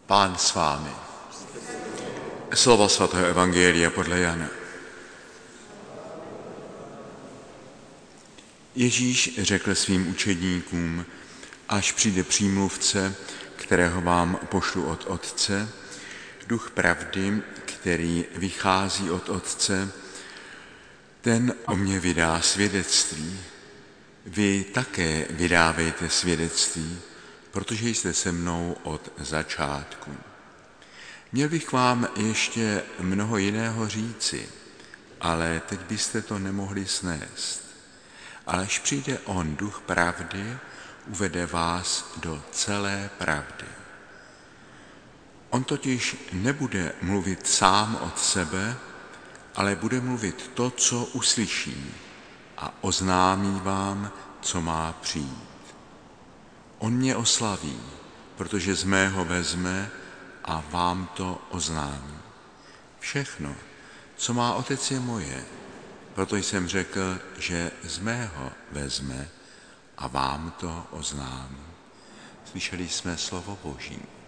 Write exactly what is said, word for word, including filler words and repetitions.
Pán s vámi. Slova svatého evangelia podle Jana. Ježíš řekl svým učedníkům, až přijde přímluvce, kterého vám pošlu od Otce, duch pravdy, který vychází od Otce, ten o mě vydá svědectví. Vy také vydávejte svědectví, protože jste se mnou od začátku. Měl bych vám ještě mnoho jiného říci, ale teď byste to nemohli snést. Ale až přijde on, duch pravdy, uvede vás do celé pravdy. On totiž nebude mluvit sám od sebe, ale bude mluvit to, co uslyší, a oznámí vám, co má přijít. On mě oslaví, protože z mého vezme a vám to oznámí. Všechno, co má Otec, je moje, proto jsem řekl, že z mého vezme a vám to oznámí. Slyšeli jsme slovo Boží.